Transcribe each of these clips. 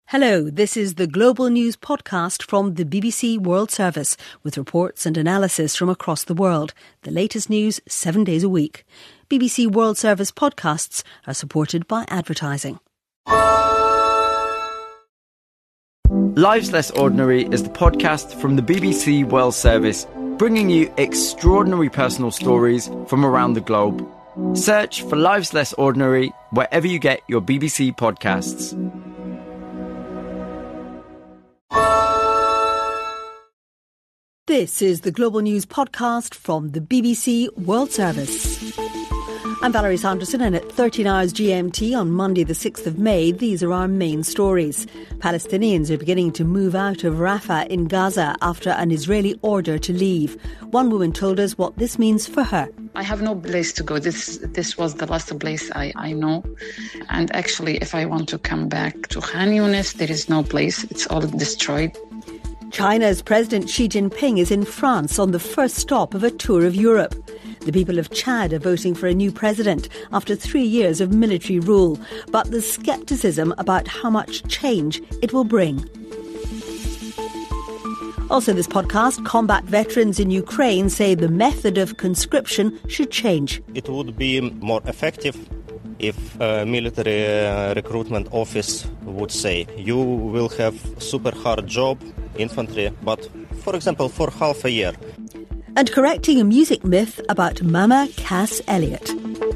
Hello, this is the Global News podcast from the BBC World Service with reports and analysis from across the world. The latest news 7 days a week. BBC World Service podcasts are supported by advertising. Lives Less Ordinary is the podcast from the BBC World Service, bringing you extraordinary personal stories from around the globe. Search for Lives Less Ordinary wherever you get your BBC podcasts. This is the Global News podcast from the BBC World Service. I'm Valerie Sanderson, and at 13 hours GMT on Monday the 6th of May, these are our main stories. Palestinians are beginning to move out of Rafah in Gaza after an Israeli order to leave. One woman told us what this means for her. I have no place to go. This was the last place I know. And actually, if I want to come back to Khan Yunis, there is no place. It's all destroyed. China's President Xi Jinping is in France on the first stop of a tour of Europe. The people of Chad are voting for a new president after 3 years of military rule, but there's scepticism about how much change it will bring. Also this podcast, combat veterans in Ukraine say the method of conscription should change. It would be more effective if a military recruitment office would say, you will have super hard job, infantry, but, for example, for half a year. And correcting a music myth about Mama Cass Elliot.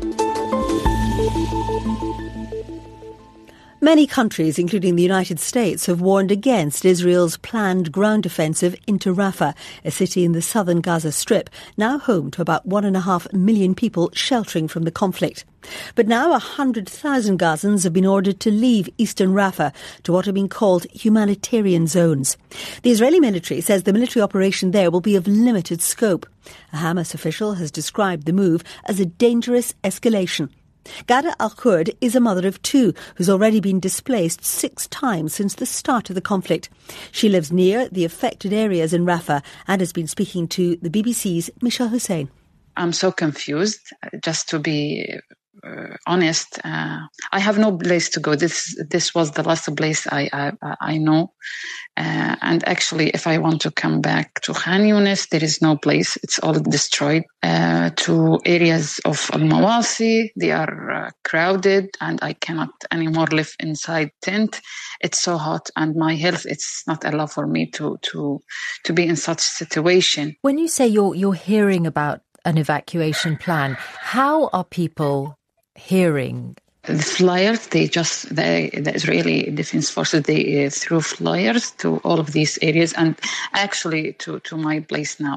Many countries, including the United States, have warned against Israel's planned ground offensive into Rafah, a city in the southern Gaza Strip, now home to about 1.5 million people sheltering from the conflict. But now 100,000 Gazans have been ordered to leave eastern Rafah to what have been called humanitarian zones. The Israeli military says the military operation there will be of limited scope. A Hamas official has described the move as a dangerous escalation. Ghada Al-Kurd is a mother of two who's already been displaced 6 times since the start of the conflict. She lives near the affected areas in Rafah and has been speaking to the BBC's Michelle Hussein. I'm so confused, just to be honest. I have no place to go. This was the last place I know. And actually, if I want to come back to Khan Yunis, there is no place. It's all destroyed. To areas of Al-Mawasi, they are crowded, and I cannot anymore live inside tent. It's so hot, and my health, it's not allowed for me to be in such situation. When you say you're hearing about an evacuation plan, how are people hearing? The flyers, the Israeli Defense Forces, they threw flyers to all of these areas, and actually to my place now.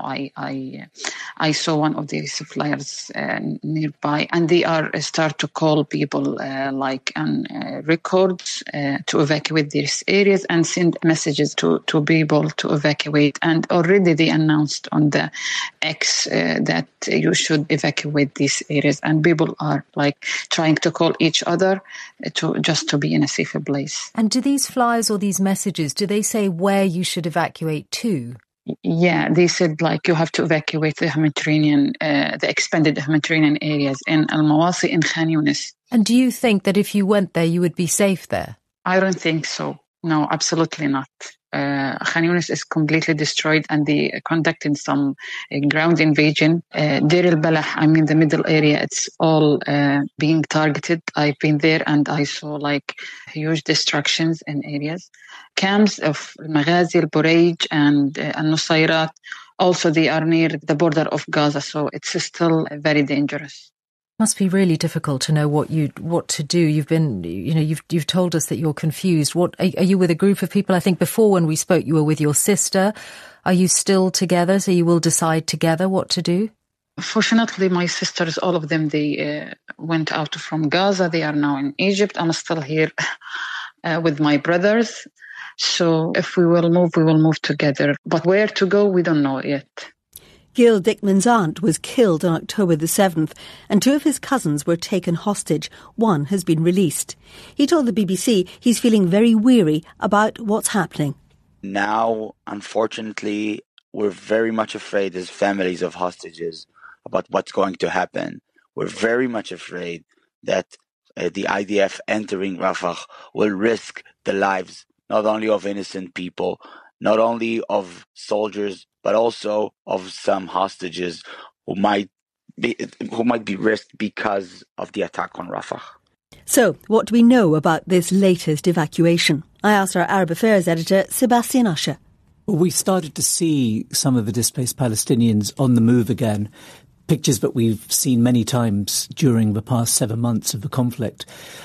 I saw one of these flyers nearby, and they start to call people like on records to evacuate these areas and send messages to people to evacuate. And already they announced on the X that you should evacuate these areas, and people are like trying to call each other to be in a safer place. And do these flyers or these messages, do they say where you should evacuate to? Yeah, they said like you have to evacuate the Mediterranean, the expanded Mediterranean areas in Al-Mawasi and Khan Yunis. And do you think that if you went there, you would be safe there? I don't think so. No, absolutely not. Khan Yunis is completely destroyed, and they conducted some ground invasion. Deir al-Balah, the middle area, it's all being targeted. I've been there and I saw like huge destructions in areas. Camps of Maghazi, Al-Burayj and Al-Nusayrat, also they are near the border of Gaza, so it's still very dangerous. Must be really difficult to know what to do. You've told us that you're confused. What are you with a group of people? I think before when we spoke, you were with your sister. Are you still together? So you will decide together what to do? Fortunately, my sisters, all of them, they went out from Gaza. They are now in Egypt. I'm still here with my brothers. So if we will move together. But where to go, we don't know yet. Gil Dickman's aunt was killed on October the 7th, and 2 of his cousins were taken hostage. One has been released. He told the BBC he's feeling very weary about what's happening. Now, unfortunately, we're very much afraid as families of hostages about what's going to happen. We're very much afraid that the IDF entering Rafah will risk the lives not only of innocent people, not only of soldiers, but also of some hostages who might be risked because of the attack on Rafah. So, what do we know about this latest evacuation? I asked our Arab Affairs editor, Sebastian Usher. Well, we started to see some of the displaced Palestinians on the move again. Pictures that we've seen many times during the past 7 months of the conflict.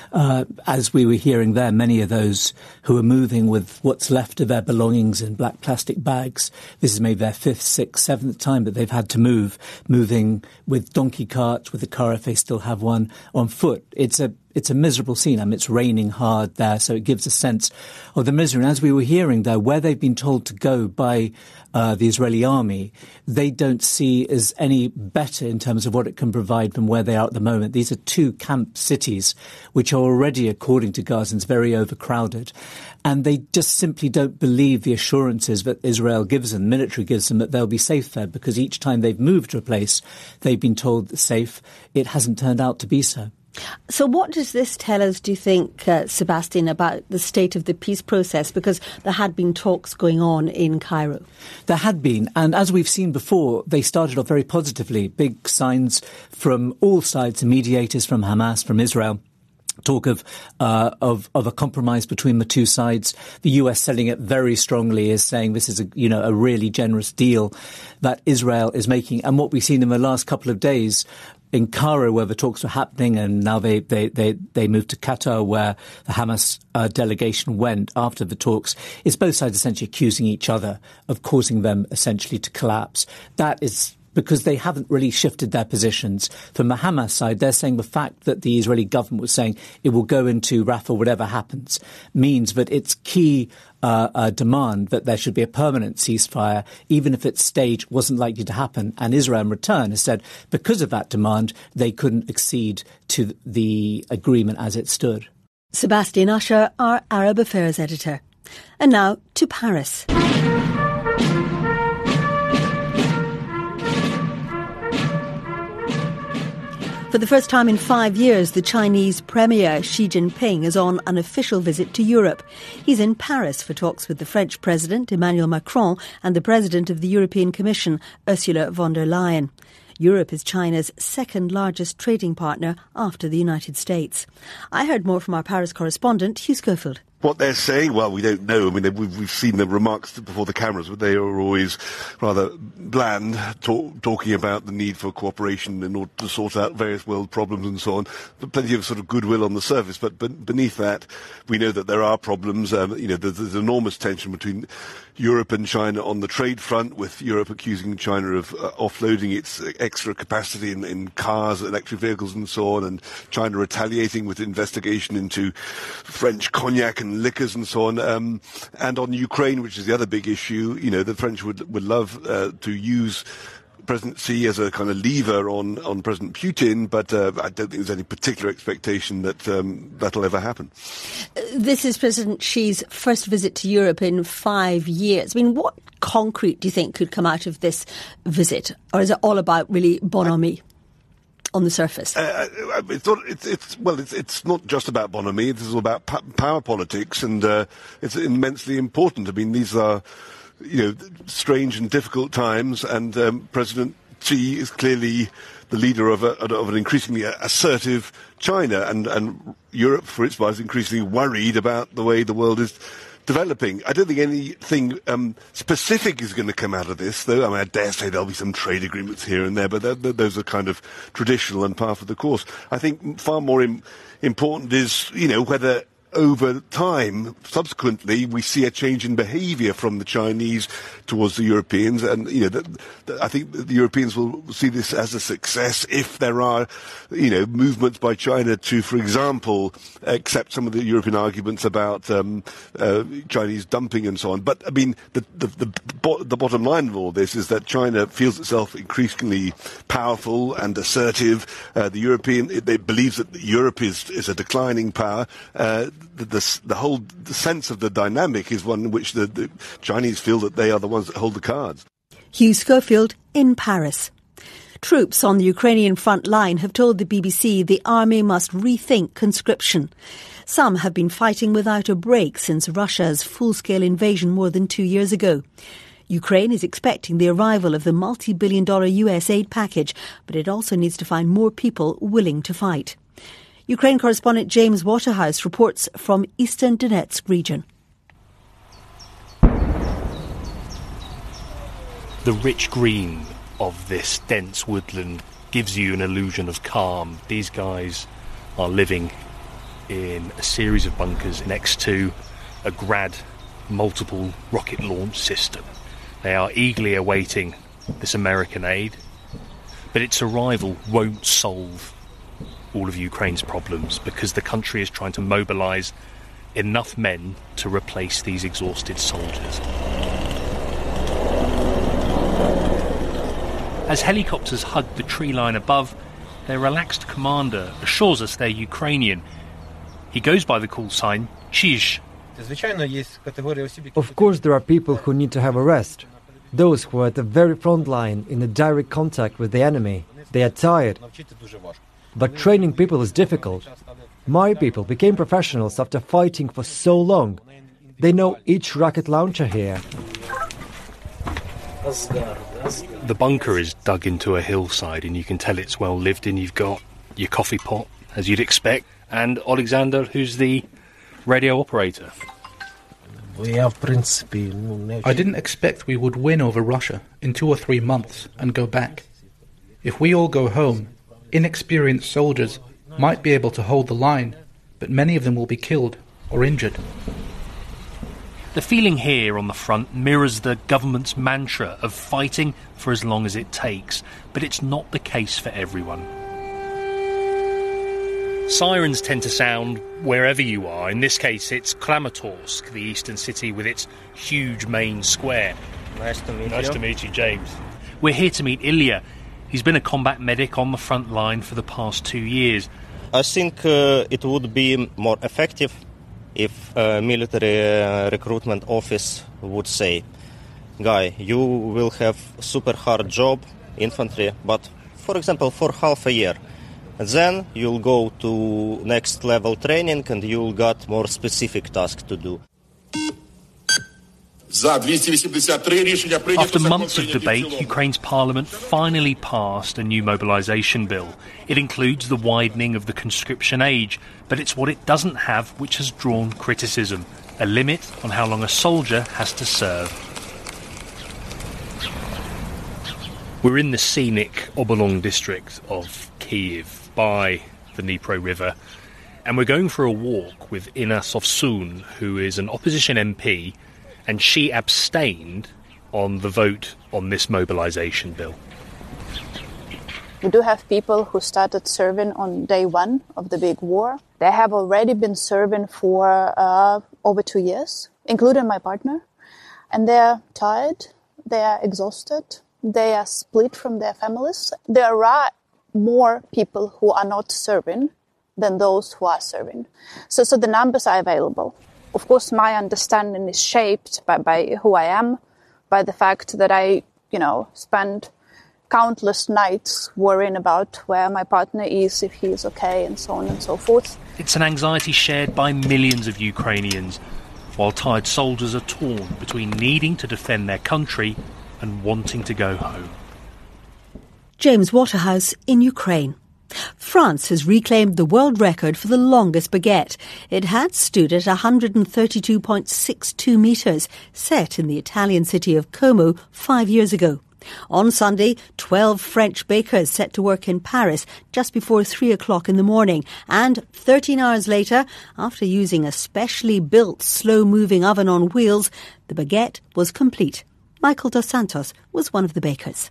As we were hearing there, many of those who are moving with what's left of their belongings in black plastic bags. This is maybe their 5th, 6th, 7th time that they've had to moving with donkey carts, with a car if they still have one, on foot. It's a miserable scene. I mean, it's raining hard there, so it gives a sense of the misery. And as we were hearing there, where they've been told to go by the Israeli army, they don't see as any better in terms of what it can provide than where they are at the moment. These are 2 camp cities which are already, according to Gazans, very overcrowded. And they just simply don't believe the assurances that Israel gives them, military gives them, that they'll be safe there, because each time they've moved to a place they've been told it's safe, it hasn't turned out to be so. So what does this tell us, do you think, Sebastian, about the state of the peace process? Because there had been talks going on in Cairo. There had been, and as we've seen before, they started off very positively. Big signs from all sides, the mediators from Hamas, from Israel. Talk of a compromise between the 2 sides. The US selling it very strongly, is saying this is a really generous deal that Israel is making. And what we've seen in the last couple of days in Cairo, where the talks were happening, and now they moved to Qatar, where the Hamas delegation went after the talks, is both sides essentially accusing each other of causing them essentially to collapse. That is because they haven't really shifted their positions. From the Hamas side, they're saying the fact that the Israeli government was saying it will go into Rafah whatever happens means that its key demand that there should be a permanent ceasefire, even if its stage wasn't likely to happen. And Israel in return has said because of that demand, they couldn't accede to the agreement as it stood. Sebastian Usher, our Arab Affairs editor. And now to Paris. For the first time in 5 years, the Chinese Premier Xi Jinping is on an official visit to Europe. He's in Paris for talks with the French President, Emmanuel Macron, and the President of the European Commission, Ursula von der Leyen. Europe is China's second largest trading partner after the United States. I heard more from our Paris correspondent, Hugh Schofield. What they're saying, well, we don't know. I mean, we've seen the remarks before the cameras, but they are always rather bland, talking about the need for cooperation in order to sort out various world problems and so on. But plenty of sort of goodwill on the surface, but beneath that, we know that there are problems. There's enormous tension between Europe and China on the trade front, with Europe accusing China of offloading its extra capacity in cars, electric vehicles and so on, and China retaliating with investigation into French cognac and liquors and so on. And on Ukraine, which is the other big issue, the French would love to use President Xi as a kind of lever on President Putin, but I don't think there's any particular expectation that that'll ever happen. This is President Xi's first visit to Europe in 5 years. I mean, what concrete do you think could come out of this visit? Or is it all about really bonhomie on the surface? It's not just about bonhomie. This is all about power politics, and it's immensely important. I mean, these are strange and difficult times, and President Xi is clearly the leader of an increasingly assertive China, and Europe, for its part, is increasingly worried about the way the world is developing. I don't think anything specific is going to come out of this, though. I mean, I dare say there'll be some trade agreements here and there, but those are kind of traditional and par for the course. I think far more important is, whether over time, subsequently, we see a change in behaviour from the Chinese towards the Europeans, and I think the Europeans will see this as a success if there are, movements by China to, for example, accept some of the European arguments about Chinese dumping and so on. But I mean, the bottom line of all this is that China feels itself increasingly powerful and assertive. It believes that Europe is a declining power. The whole sense of the dynamic is one in which the Chinese feel that they are the ones that hold the cards. Hugh Schofield in Paris. Troops on the Ukrainian front line have told the BBC the army must rethink conscription. Some have been fighting without a break since Russia's full-scale invasion more than 2 years ago. Ukraine is expecting the arrival of the multi-billion-dollar US aid package, but it also needs to find more people willing to fight. Ukraine correspondent James Waterhouse reports from Eastern Donetsk region. The rich green of this dense woodland gives you an illusion of calm. These guys are living in a series of bunkers next to a Grad multiple rocket launch system. They are eagerly awaiting this American aid, but its arrival won't solve all of Ukraine's problems because the country is trying to mobilise enough men to replace these exhausted soldiers. As helicopters hug the tree line above, their relaxed commander assures us they're Ukrainian. He goes by the call sign Chizh. Of course there are people who need to have a rest. Those who are at the very front line in a direct contact with the enemy. They are tired. But training people is difficult. My people became professionals after fighting for so long. They know each rocket launcher here. The bunker is dug into a hillside and you can tell it's well lived in. You've got your coffee pot, as you'd expect, and Alexander, who's the radio operator. I didn't expect we would win over Russia in 2 or 3 months and go back. If we all go home, inexperienced soldiers might be able to hold the line, but many of them will be killed or injured. The feeling here on the front mirrors the government's mantra of fighting for as long as it takes, but it's not the case for everyone. Sirens tend to sound wherever you are. In this case, it's Kramatorsk, the eastern city with its huge main square. Nice to meet you. Nice to meet you, James. We're here to meet Ilya. He's been a combat medic on the front line for the past 2 years. I think it would be more effective if a military recruitment office would say, Guy, you will have super hard job, infantry, but, for example, for half a year. Then you'll go to next level training and you'll got more specific tasks to do. After months of debate, Ukraine's parliament finally passed a new mobilisation bill. It includes the widening of the conscription age, but it's what it doesn't have which has drawn criticism: a limit on how long a soldier has to serve. We're in the scenic Obolong district of Kyiv by the Dnipro River, and we're going for a walk with Inna Sovsun, who is an opposition MP, and she abstained on the vote on this mobilisation bill. We do have people who started serving on day one of the big war. They have already been serving for over 2 years, including my partner. And they're tired, they are exhausted, they are split from their families. There are more people who are not serving than those who are serving. So the numbers are available. Of course, my understanding is shaped by who I am, by the fact that I, spend countless nights worrying about where my partner is, if he is okay, and so on and so forth. It's an anxiety shared by millions of Ukrainians, while tired soldiers are torn between needing to defend their country and wanting to go home. James Waterhouse in Ukraine. France has reclaimed the world record for the longest baguette. It had stood at 132.62 metres, set in the Italian city of Como 5 years ago. On Sunday, 12 French bakers set to work in Paris just before 3 o'clock in the morning. And 13 hours later, after using a specially built slow-moving oven on wheels, the baguette was complete. Michael Dos Santos was one of the bakers.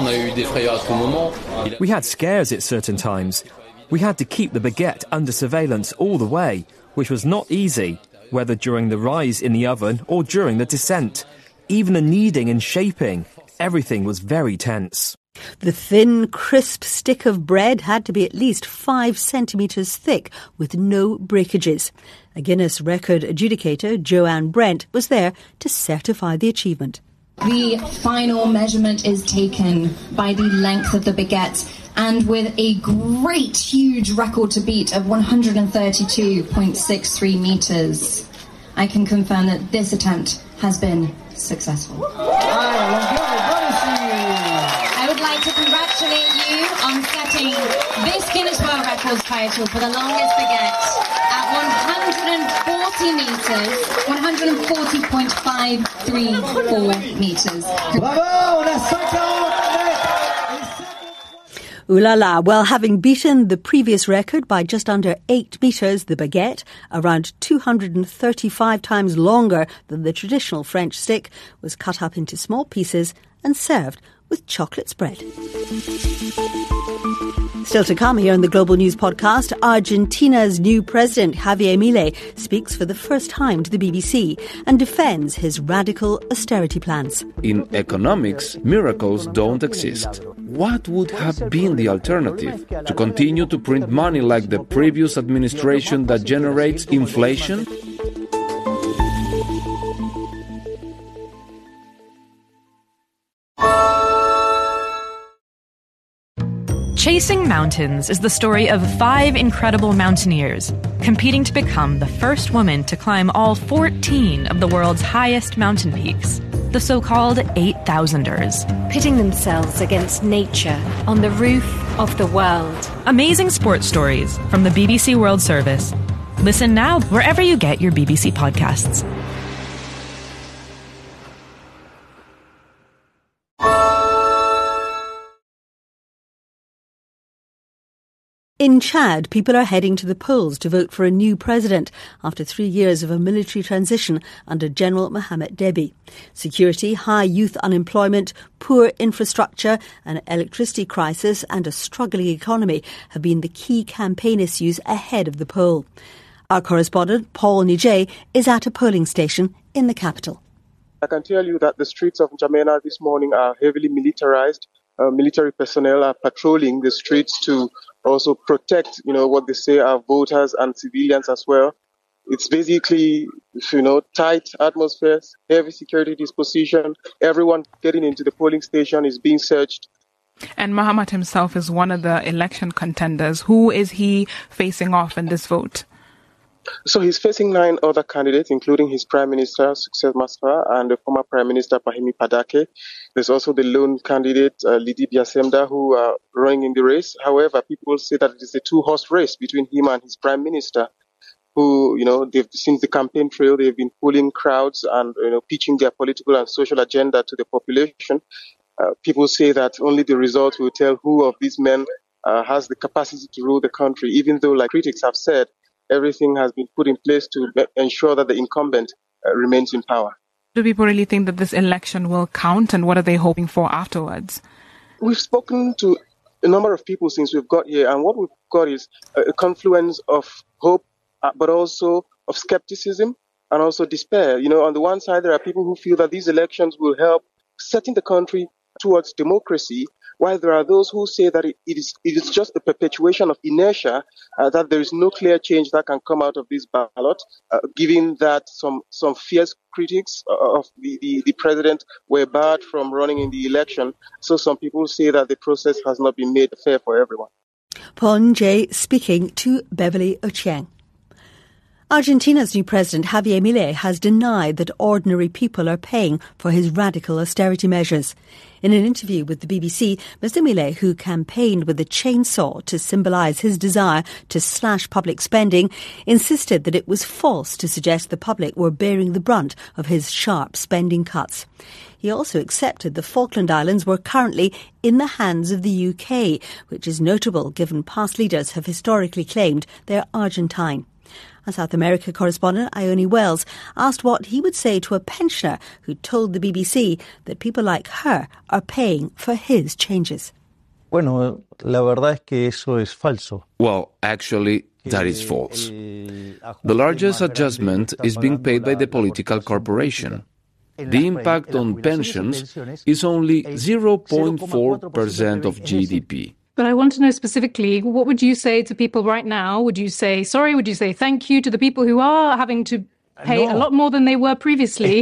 We had scares at certain times. We had to keep the baguette under surveillance all the way, which was not easy, whether during the rise in the oven or during the descent. Even the kneading and shaping, everything was very tense. The thin, crisp stick of bread had to be at least 5 centimetres thick, with no breakages. A Guinness record adjudicator, Joanne Brent, was there to certify the achievement. The final measurement is taken by the length of the baguette, and with a great, huge record to beat of 132.63 metres. I can confirm that this attempt has been successful. I would like to congratulate you on setting this Guinness World Records title for the longest baguette at 140 metres, 140.534 metres. Ooh la la. Well, having beaten the previous record by just under 8 metres, the baguette, around 235 times longer than the traditional French stick, was cut up into small pieces and served with chocolate spread. Still to come here on the Global News Podcast, Argentina's new president, Javier Milei, speaks for the first time to the BBC and defends his radical austerity plans. In economics, miracles don't exist. What would have been the alternative? To continue to print money like the previous administration that generates inflation? Chasing Mountains is the story of 5 incredible mountaineers competing to become the first woman to climb all 14 of the world's highest mountain peaks, the so-called 8,000ers. Pitting themselves against nature on the roof of the world. Amazing sports stories from the BBC World Service. Listen now wherever you get your BBC podcasts. In Chad, people are heading to the polls to vote for a new president after 3 years of a military transition under General Mohamed Deby. Security, high youth unemployment, poor infrastructure, an electricity crisis and a struggling economy have been the key campaign issues ahead of the poll. Our correspondent, Paul Nijay, is at a polling station in the capital. I can tell you that the streets of N'Djamena this morning are heavily militarized. Military personnel are patrolling the streets to also protect, what they say are voters and civilians as well. It's basically, tight atmospheres, heavy security disposition. Everyone getting into the polling station is being searched. And Mohamed himself is one of the election contenders. Who is he facing off in this vote? So he's facing 9 other candidates, including his Prime Minister, Success Masra, and the former Prime Minister, Pahimi Padake. There's also the lone candidate, Lidi Biasemda, who are running in the race. However, people say that it is a 2-horse race between him and his Prime Minister, who, since the campaign trail, they've been pulling crowds and, pitching their political and social agenda to the population. People say that only the results will tell who of these men has the capacity to rule the country, even though, like critics have said, everything has been put in place to ensure that the incumbent remains in power. Do people really think that this election will count, and what are they hoping for afterwards? We've spoken to a number of people since we've got here, and what we've got is a confluence of hope, but also of skepticism and also despair. On the one side, there are people who feel that these elections will help setting the country towards democracy, while there are those who say that it is just a perpetuation of inertia, that there is no clear change that can come out of this ballot, given that some fierce critics of the president were barred from running in the election. So some people say that the process has not been made fair for everyone. Paul Nijay speaking to Beverly Ochieng. Argentina's new president, Javier Milei, has denied that ordinary people are paying for his radical austerity measures. In an interview with the BBC, Mr. Milei, who campaigned with a chainsaw to symbolise his desire to slash public spending, insisted that it was false to suggest the public were bearing the brunt of his sharp spending cuts. He also accepted the Falkland Islands were currently in the hands of the UK, which is notable given past leaders have historically claimed they're Argentine. Our South America correspondent, Ione Wells, asked what he would say to a pensioner who told the BBC that people like her are paying for his changes. Bueno, la verdad es que eso es falso. Well, actually, that is false. The largest adjustment is being paid by the political corporation. The impact on pensions is only 0.4% of GDP. But I want to know specifically, what would you say to people right now? Would you say sorry? Would you say thank you to the people who are having to pay a lot more than they were previously?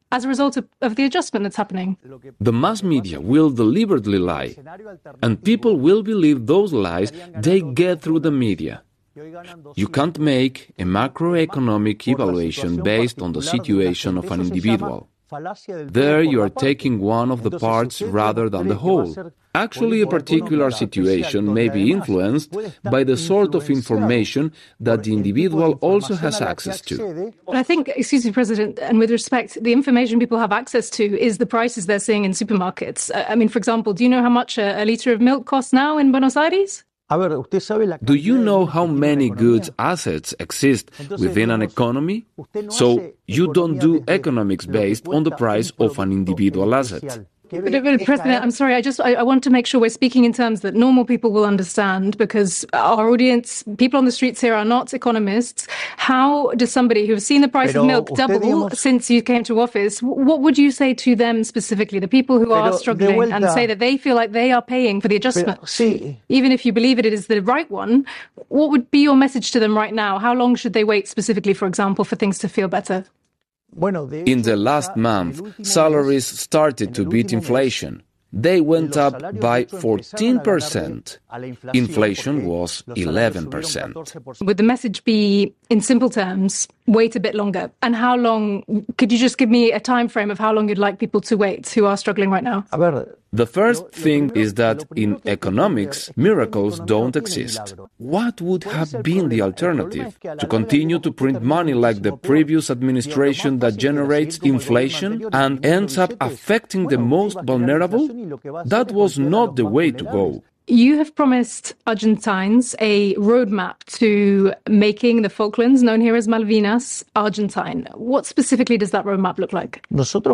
as a result of the adjustment that's happening? The mass media will deliberately lie, and people will believe those lies they get through the media. You can't make a macroeconomic evaluation based on the situation of an individual. There you are taking one of the parts rather than the whole. Actually, a particular situation may be influenced by the sort of information that the individual also has access to. But I think, excuse me, President, and with respect, the information people have access to is the prices they're seeing in supermarkets. I mean, for example, do you know how much a litre of milk costs now in Buenos Aires? Do you know how many goods assets exist within an economy? So you don't do economics based on the price of an individual asset. But President, I'm sorry, I want to make sure we're speaking in terms that normal people will understand, because our audience, people on the streets here are not economists. How does somebody who has seen the price of milk double since you came to office, what would you say to them specifically, the people who are struggling and say that they feel like they are paying for the adjustment? Even if you believe it is the right one, what would be your message to them right now? How long should they wait specifically, for example, for things to feel better? In the last month, salaries started to beat inflation. They went up by 14%. Inflation was 11%. Would the message be, in simple terms, wait a bit longer? And how long? Could you just give me a time frame of how long you'd like people to wait who are struggling right now? The first thing is that in economics, miracles don't exist. What would have been the alternative? To continue to print money like the previous administration that generates inflation and ends up affecting the most vulnerable? That was not the way to go. You have promised Argentines a roadmap to making the Falklands, known here as Malvinas, Argentine. What specifically does that roadmap look like?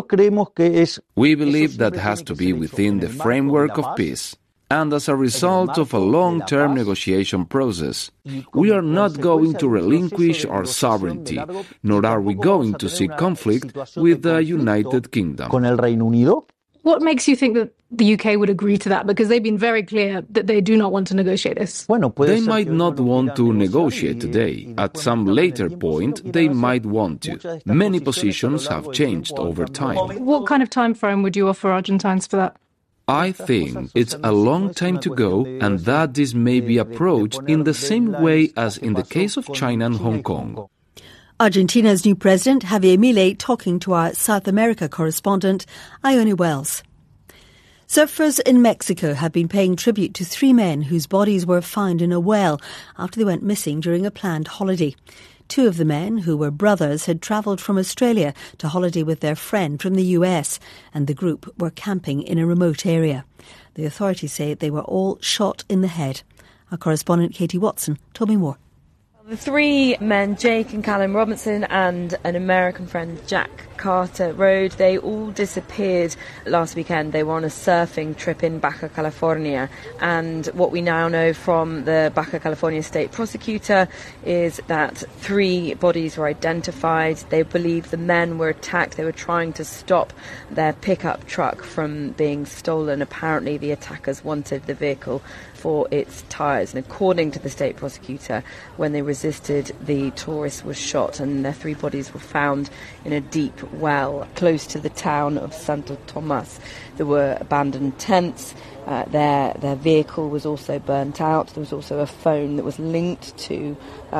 We believe that has to be within the framework of peace. And as a result of a long-term negotiation process, we are not going to relinquish our sovereignty, nor are we going to seek conflict with the United Kingdom. What makes you think that the UK would agree to that? Because they've been very clear that they do not want to negotiate this. They might not want to negotiate today. At some later point, they might want to. Many positions have changed over time. What kind of time frame would you offer Argentines for that? I think it's a long time to go, and that this may be approached in the same way as in the case of China and Hong Kong. Argentina's new president, Javier Milei, talking to our South America correspondent, Ione Wells. Surfers in Mexico have been paying tribute to 3 men whose bodies were found in a well after they went missing during a planned holiday. 2 of the men, who were brothers, had travelled from Australia to holiday with their friend from the US, and the group were camping in a remote area. The authorities say they were all shot in the head. Our correspondent Katie Watson told me more. The 3 men, Jake and Callum Robinson, and an American friend, Jack Carter Road, they all disappeared last weekend. They were on a surfing trip in Baja California, and what we now know from the Baja California state prosecutor is that 3 bodies were identified. They believe the men were attacked. They were trying to stop their pickup truck from being stolen. Apparently the attackers wanted the vehicle for its tyres, and according to the state prosecutor, when they resisted, the tourist was shot, and their 3 bodies were found in a deep well close to the town of Santo Tomas. There were abandoned tents. Their vehicle was also burnt out. There was also a phone that was linked to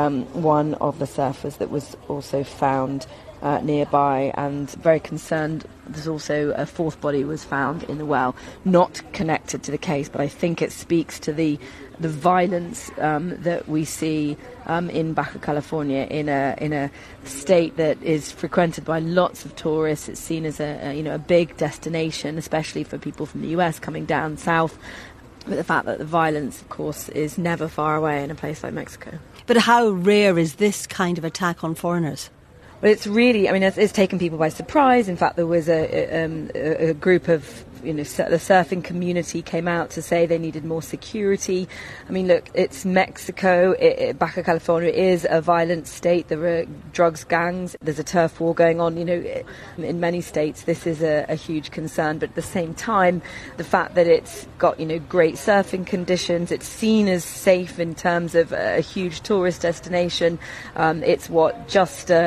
one of the surfers that was also found nearby, and very concerned. There's also a 4th body was found in the well, not connected to the case, but I think it speaks to the violence that we see in Baja California, in a state that is frequented by lots of tourists. It's seen as a big destination, especially for people from the US coming down south. But the fact that the violence, of course, is never far away in a place like Mexico. But how rare is this kind of attack on foreigners? But it's really, it's taken people by surprise. In fact, there was a group of, the surfing community came out to say they needed more security. Look, it's Mexico. Baja California is a violent state. There are drugs gangs. There's a turf war going on. In many states, this is a huge concern. But at the same time, the fact that it's got, great surfing conditions, it's seen as safe in terms of a huge tourist destination. It's just around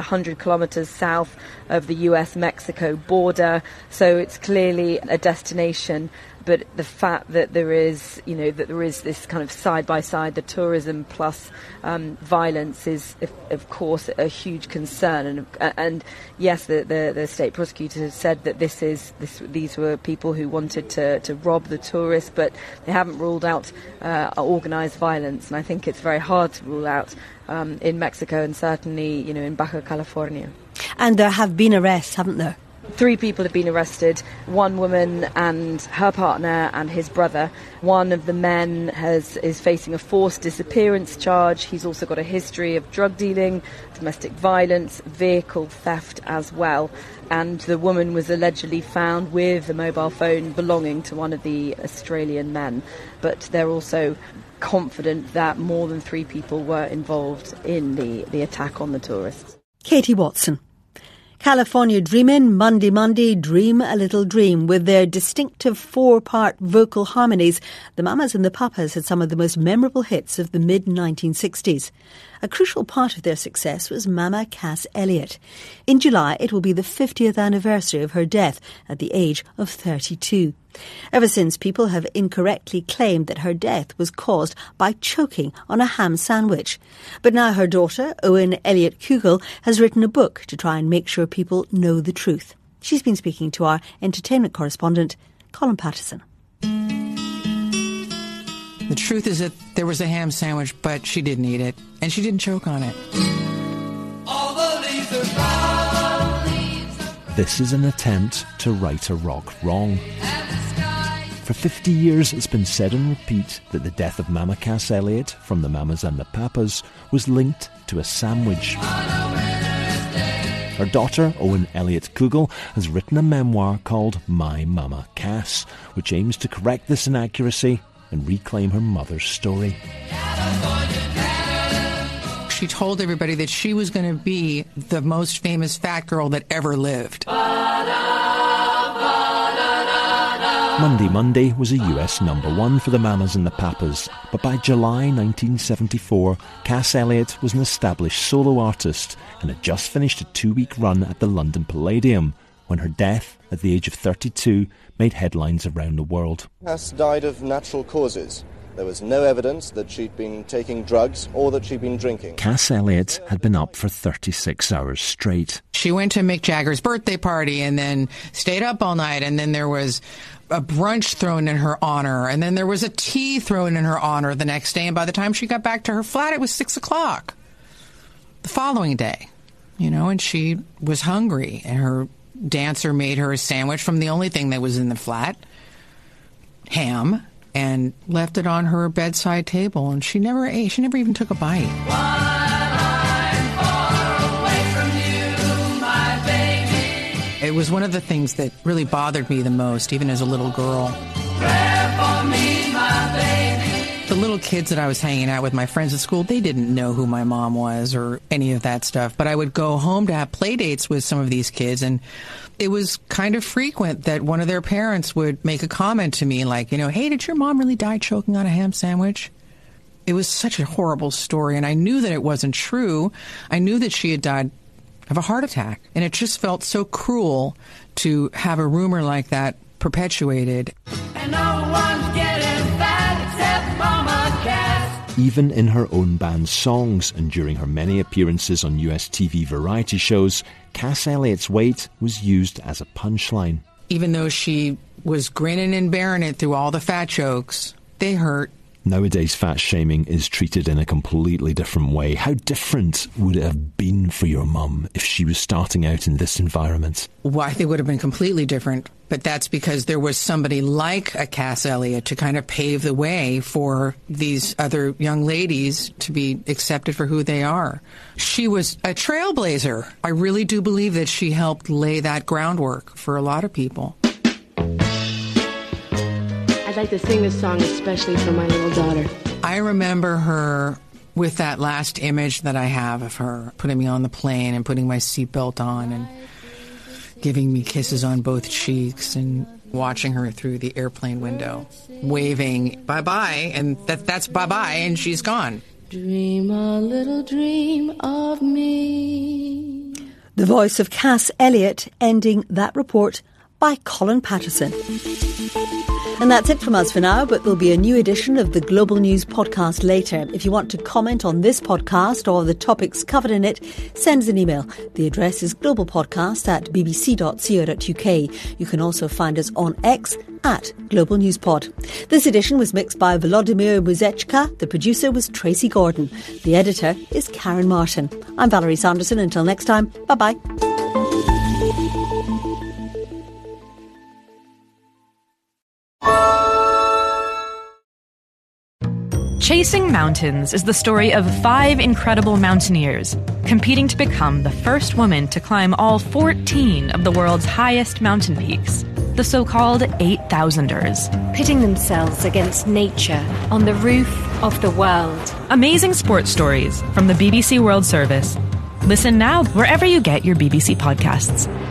100 kilometers south of the US-Mexico border, so it's clearly a destination. But the fact that there is this kind of side-by-side, the tourism plus violence is, of course, a huge concern. And yes, the state prosecutor said that these were people who wanted to rob the tourists, but they haven't ruled out organised violence. And I think it's very hard to rule out in Mexico and certainly, in Baja California. And there have been arrests, haven't there? 3 people have been arrested, 1 woman and her partner and his brother. One of the men is facing a forced disappearance charge. He's also got a history of drug dealing, domestic violence, vehicle theft as well. And the woman was allegedly found with a mobile phone belonging to one of the Australian men. But they're also confident that more than 3 people were involved in the attack on the tourists. Katie Watson. California Dreamin', Monday Monday, Dream a Little Dream. With their distinctive 4-part vocal harmonies, the Mamas and the Papas had some of the most memorable hits of the mid-1960s. A crucial part of their success was Mama Cass Elliot. In July, it will be the 50th anniversary of her death at the age of 32. Ever since, people have incorrectly claimed that her death was caused by choking on a ham sandwich. But now her daughter, Owen Elliott-Kugel, has written a book to try and make sure people know the truth. She's been speaking to our entertainment correspondent, Colin Patterson. The truth is that there was a ham sandwich, but she didn't eat it, and she didn't choke on it. This is an attempt to right a rock wrong. For 50 years, it's been said and repeat that the death of Mama Cass Elliot from the Mamas and the Papas was linked to a sandwich. Her daughter, Owen Elliott-Kugel, has written a memoir called My Mama Cass, which aims to correct this inaccuracy and reclaim her mother's story. She told everybody that she was going to be the most famous fat girl that ever lived. Monday Monday was a US #1 for the Mamas and the Papas, but by July 1974, Cass Elliot was an established solo artist and had just finished a 2-week run at the London Palladium when her death, at the age of 32, made headlines around the world. Cass died of natural causes. There was no evidence that she'd been taking drugs or that she'd been drinking. Cass Elliot had been up for 36 hours straight. She went to Mick Jagger's birthday party and then stayed up all night, and then there was a brunch thrown in her honor, and then there was a tea thrown in her honor the next day, and by the time she got back to her flat, it was 6 o'clock the following day, and she was hungry, and her dancer made her a sandwich from the only thing that was in the flat, ham, and left it on her bedside table, and she never ate. She never even took a bite. It was one of the things that really bothered me the most, even as a little girl. The little kids that I was hanging out with, my friends at school, they didn't know who my mom was or any of that stuff. But I would go home to have play dates with some of these kids, and it was kind of frequent that one of their parents would make a comment to me like, hey, did your mom really die choking on a ham sandwich? It was such a horrible story, and I knew that it wasn't true. I knew that she had died of a heart attack, and it just felt so cruel to have a rumor like that perpetuated. And no one's getting fat except Mama Cass. Even in her own band's songs and during her many appearances on US TV variety shows, Cass Elliot's weight was used as a punchline. Even though she was grinning and bearing it through all the fat jokes, they hurt. Nowadays, fat shaming is treated in a completely different way. How different would it have been for your mum if she was starting out in this environment? Well, I think it would have been completely different, but that's because there was somebody like a Cass Elliot to kind of pave the way for these other young ladies to be accepted for who they are. She was a trailblazer. I really do believe that she helped lay that groundwork for a lot of people. I'd like to sing this song especially for my little daughter. I remember her with that last image that I have of her putting me on the plane and putting my seatbelt on and giving me kisses on both cheeks and watching her through the airplane window, waving bye-bye, and that's bye-bye, and she's gone. Dream a little dream of me. The voice of Cass Elliott, ending that report by Colin Patterson. And that's it from us for now, but there'll be a new edition of the Global News podcast later. If you want to comment on this podcast or the topics covered in it, send us an email. The address is globalpodcast@bbc.co.uk. You can also find us on X @Global News Pod. This edition was mixed by Volodymyr Muzechka. The producer was Tracy Gordon. The editor is Karen Martin. I'm Valerie Sanderson. Until next time, bye-bye. Chasing Mountains is the story of 5 incredible mountaineers competing to become the first woman to climb all 14 of the world's highest mountain peaks, the so-called 8,000ers. Pitting themselves against nature on the roof of the world. Amazing sports stories from the BBC World Service. Listen now wherever you get your BBC podcasts.